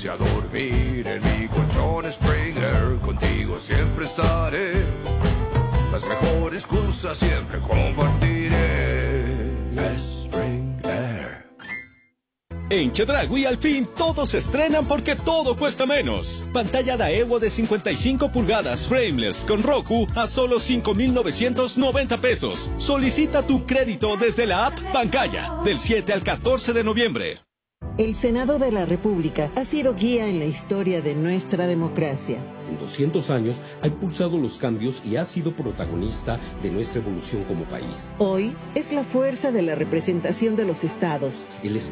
irse a dormir en mi colchón Springer. Contigo siempre estaré. Las mejores cosas siempre compartiré. Springer. En Chedraui al fin todos se estrenan porque todo cuesta menos. Pantalla Daewoo de 55 pulgadas frameless con Roku a solo 5,990 pesos. Solicita tu crédito desde la app Bancaya del 7 al 14 de noviembre. El Senado de la República ha sido guía en la historia de nuestra democracia. En 200 años ha impulsado los cambios y ha sido protagonista de nuestra evolución como país. Hoy es la fuerza de la representación de los estados. El